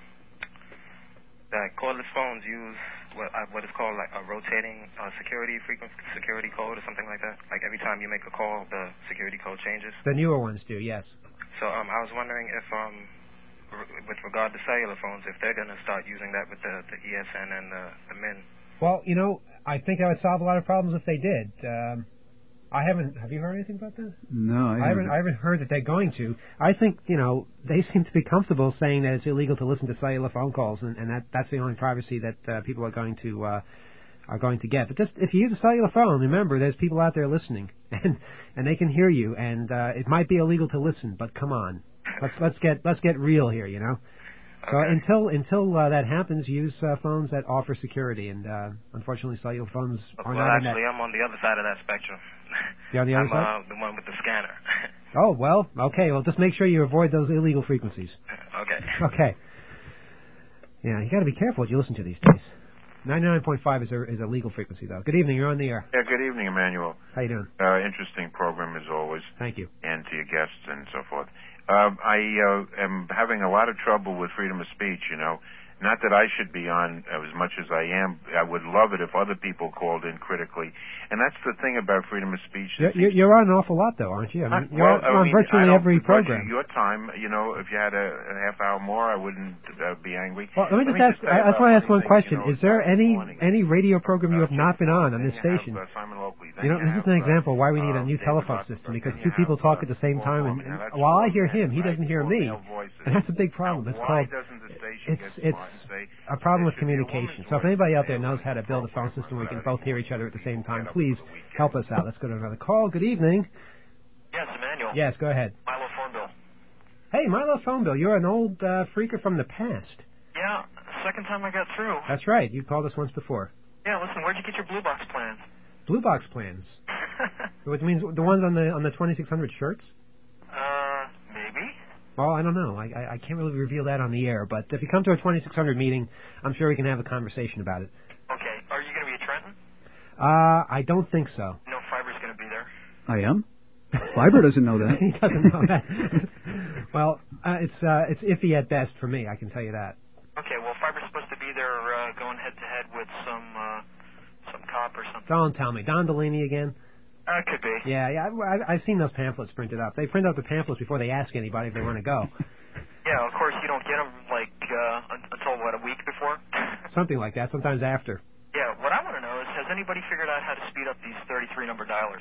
that cordless phones use what, uh, what is called like a rotating uh, security frequency security code or something like that. Like every time you make a call, the security code changes. The newer ones do, yes. So um, I was wondering if, um, r- with regard to cellular phones, if they're going to start using that with the, the E S N and the, the M I N. Well, you know, I think that would solve a lot of problems if they did. Um, I haven't. Have you heard anything about that? No, I haven't. I haven't. I haven't heard that they're going to. I think you know they seem to be comfortable saying that it's illegal to listen to cellular phone calls, and, and that that's the only privacy that uh, people are going to uh, are going to get. But just if you use a cellular phone, remember there's people out there listening, and and they can hear you. And uh, it might be illegal to listen, but come on, let's let's get let's get real here, you know. So okay. until until uh, that happens, use uh, phones that offer security, and uh, unfortunately, cellular phones are well, not. Well, actually, in that. I'm on the other side of that spectrum. You're on the other I'm, side? uh, the one with the scanner. Oh, well, okay. Well, just make sure you avoid those illegal frequencies. Okay. Okay. Yeah, you got to be careful what you listen to these days. ninety-nine point five is a, is a legal frequency, though. Good evening. You're on the air. Yeah, good evening, Emmanuel. How you doing? Uh, interesting program, as always. Thank you. And to your guests and so forth. Uh, I uh, am having a lot of trouble with freedom of speech, you know. Not that I should be on as much as I am. I would love it if other people called in critically. And that's the thing about freedom of speech. You're, you're on an awful lot, though, aren't you? I mean, you're well, on I mean, virtually I every begrudge program. you your time, you know, if you had a, a half hour more, I wouldn't uh, be angry. Well, let me just let me ask, just I, I just want to ask one question. You know, Is there any any radio program you have not been on on this you station? Have, uh, Simon Lockley. You know, you this have, is an example of why we need uh, a new David telephone Rutherford. system, because Then two you people have, talk uh, at the same Paul time, and, Morgan. and Now, that's while I four hear men, him, he right? doesn't hear Four me. male voices. And that's a big problem. Now, It's why called, doesn't the station it's, get it's smart and say, a problem there with should be a communication. woman's So if voice anybody out there available knows how to in build a phone program system where we can without both hear each other at the same people time, get up please for the weekend. help us out. Let's go to another call. Good evening. Yes, Emmanuel. Yes, go ahead. Milo phone bill. Hey, Milo Phone Bill, you're an old uh, freaker from the past. Yeah, second time I got through. That's right. You called us once before. Yeah, listen, where'd you get your blue box plans? Blue box plans. Which means the ones on the on the twenty-six hundred shirts? Uh, maybe. Well, I don't know. I, I I can't really reveal that on the air. But if you come to a twenty-six hundred meeting, I'm sure we can have a conversation about it. Okay, are you going to be at Trenton? Uh, I don't think so. No, Fiber's going to be there. I am? Fiber doesn't know that. He doesn't know that. Well, uh, it's uh, it's iffy at best for me, I can tell you that. Okay, well, Fiber's supposed to be there uh, going head-to-head with some uh, some cop or something. Don't tell me. Don Delaney again? Uh, could be. Yeah, yeah, I've, I've seen those pamphlets printed up. They print out the pamphlets before they ask anybody if they want to go. Yeah, of course, you don't get them, like, uh, un- until, what, a week before? Something like that, sometimes after. Yeah, what I want to know is, has anybody figured out how to speed up these thirty-three number dialers?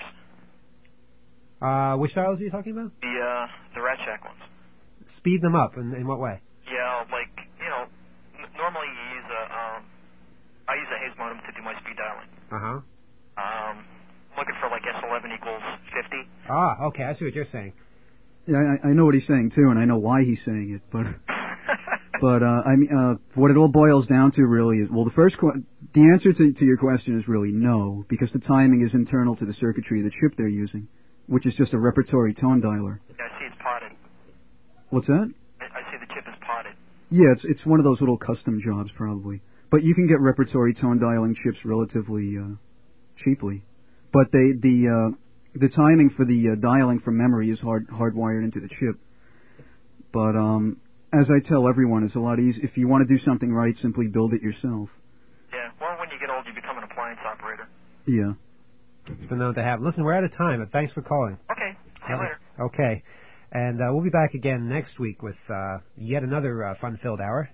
Uh, which dials are you talking about? The, uh, the Rat Shack ones. Speed them up, in, in what way? Yeah, like, you know, n- normally you use a, um, I use a Hayes modem to do my speed dialing. Uh-huh. Um, looking for, like, S eleven equals fifty. Ah, okay, I see what you're saying. Yeah, I, I know what he's saying too, and I know why he's saying it. But, but uh, I mean, uh, what it all boils down to really is, well, the first, qu- the answer to, to your question is really no, because the timing is internal to the circuitry of the chip they're using, which is just a repertory tone dialer. Yeah, I see it's potted. What's that? I, I see the chip is potted. Yeah, it's it's one of those little custom jobs probably, but you can get repertory tone dialing chips relatively uh, cheaply. But they the uh, the timing for the uh, dialing from memory is hard hardwired into the chip. But um, as I tell everyone, it's a lot easier. If you want to do something right, simply build it yourself. Yeah, well, when you get old, you become an appliance operator. Yeah. It's been known to happen. Listen, we're out of time, but thanks for calling. Okay, see you later. Okay. And uh, we'll be back again next week with uh, yet another uh, fun-filled hour.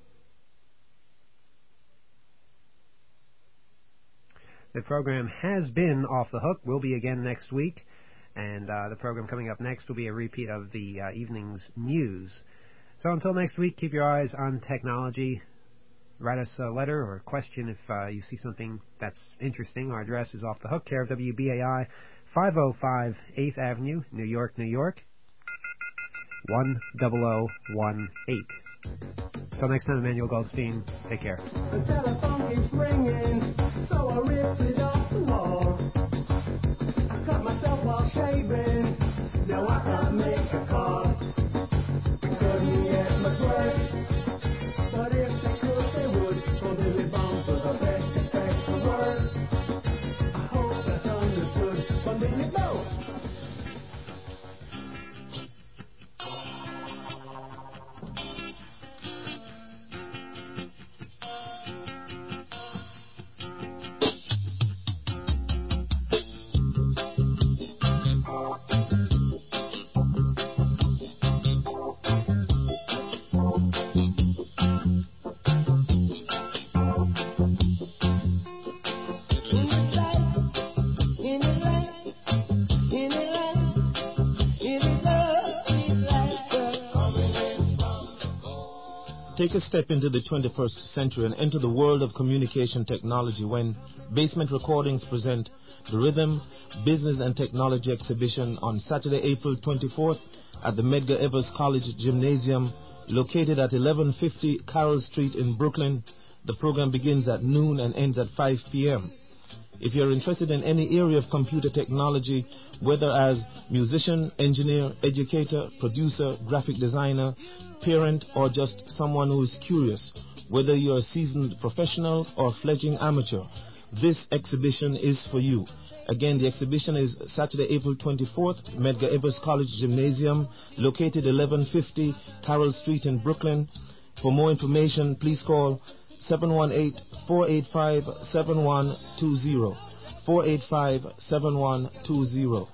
The program has been Off the Hook. We'll be again next week. And uh, the program coming up next will be a repeat of the uh, evening's news. So until next week, keep your eyes on technology. Write us a letter or a question if uh, you see something that's interesting. Our address is Off the Hook, care of W B A I, five oh five eighth Avenue, New York, New York, one zero zero one eight. Until next time, Emmanuel Goldstein. Take care. The telephone keeps ringing, so I ripped it off the wall. I cut myself while shaving, now I can't make a call. Couldn't get much worse, but if they could, they would. For the bombs was the best effect for words. I hope that's understood from Billy Bow. Take a step into the twenty-first century and enter the world of communication technology when Basement Recordings present the Rhythm, Business and Technology exhibition on Saturday, April twenty-fourth at the Medgar Evers College Gymnasium, located at eleven fifty Carroll Street in Brooklyn. The program begins at noon and ends at five p.m. If you're interested in any area of computer technology, whether as musician, engineer, educator, producer, graphic designer, parent, or just someone who is curious, whether you're a seasoned professional or fledgling amateur, this exhibition is for you. Again, the exhibition is Saturday, April twenty-fourth, Medgar Evers College Gymnasium, located eleven fifty Carroll Street in Brooklyn. For more information, please call seven one eight, four eight five, seven one two zero. four eight five, seven one two zero.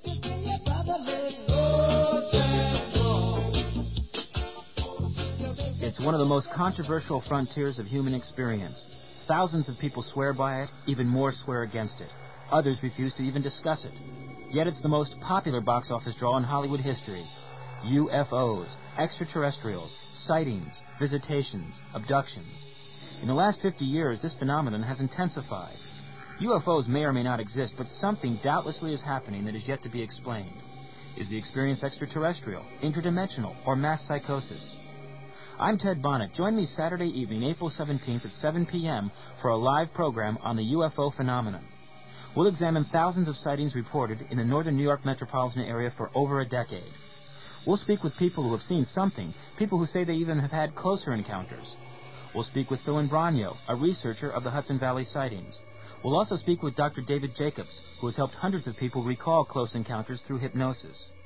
It's one of the most controversial frontiers of human experience. Thousands of people swear by it, even more swear against it. Others refuse to even discuss it. Yet it's the most popular box office draw in Hollywood history. U F Os, extraterrestrials, sightings, visitations, abductions. In the last fifty years, this phenomenon has intensified. U F Os may or may not exist, but something doubtlessly is happening that is yet to be explained. Is the experience extraterrestrial, interdimensional, or mass psychosis? I'm Ted Bonnet. Join me Saturday evening, April seventeenth at seven p.m. for a live program on the U F O phenomenon. We'll examine thousands of sightings reported in the northern New York metropolitan area for over a decade. We'll speak with people who have seen something, people who say they even have had closer encounters. We'll speak with Phil Imbrogno, a researcher of the Hudson Valley sightings. We'll also speak with Doctor David Jacobs, who has helped hundreds of people recall close encounters through hypnosis.